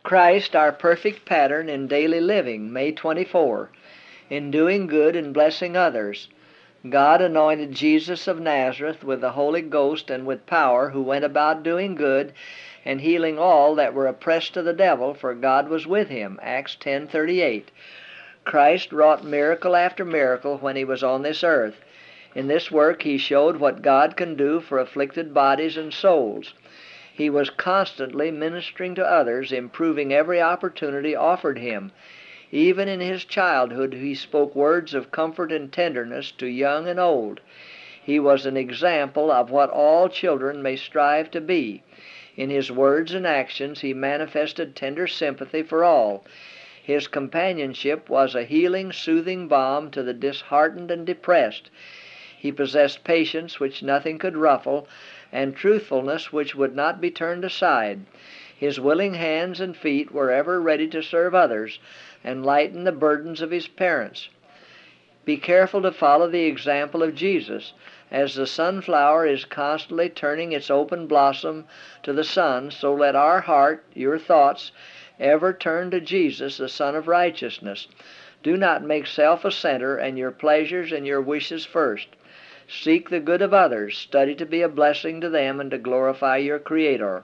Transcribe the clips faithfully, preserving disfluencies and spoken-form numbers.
Christ, our perfect pattern in daily living, May twenty-fourth. In doing good and blessing others. God anointed Jesus of Nazareth with the Holy Ghost and with power, who went about doing good and healing all that were oppressed of the devil, for God was with him. Acts ten thirty-eight. Christ wrought miracle after miracle when he was on this earth. In this work he showed what God can do for afflicted bodies and souls. He was constantly ministering to others, improving every opportunity offered him. Even in his childhood he spoke words of comfort and tenderness to young and old. He was an example of what all children may strive to be. In his words and actions he manifested tender sympathy for all. His companionship was a healing, soothing balm to the disheartened and depressed. He possessed patience which nothing could ruffle, and truthfulness which would not be turned aside. His willing hands and feet were ever ready to serve others and lighten the burdens of his parents. Be careful to follow the example of Jesus. As the sunflower is constantly turning its open blossom to the sun, so let our heart, your thoughts, ever turn to Jesus, the Son of Righteousness. Do not make self a center and your pleasures and your wishes first. Seek the good of others. Study to be a blessing to them and to glorify your Creator.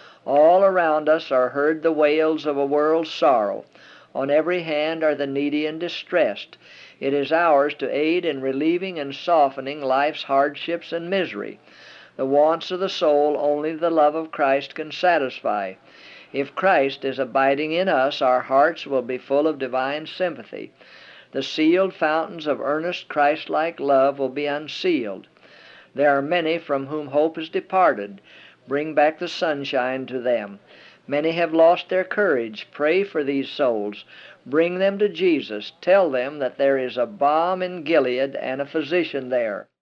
All around us are heard the wails of a world's sorrow. On every hand are the needy and distressed. It is ours to aid in relieving and softening life's hardships and misery. The wants of the soul only the love of Christ can satisfy. If Christ is abiding in us, our hearts will be full of divine sympathy. The sealed fountains of earnest Christ-like love will be unsealed. There are many from whom hope is departed. Bring back the sunshine to them. Many have lost their courage. Pray for these souls. Bring them to Jesus. Tell them that there is a balm in Gilead and a physician there.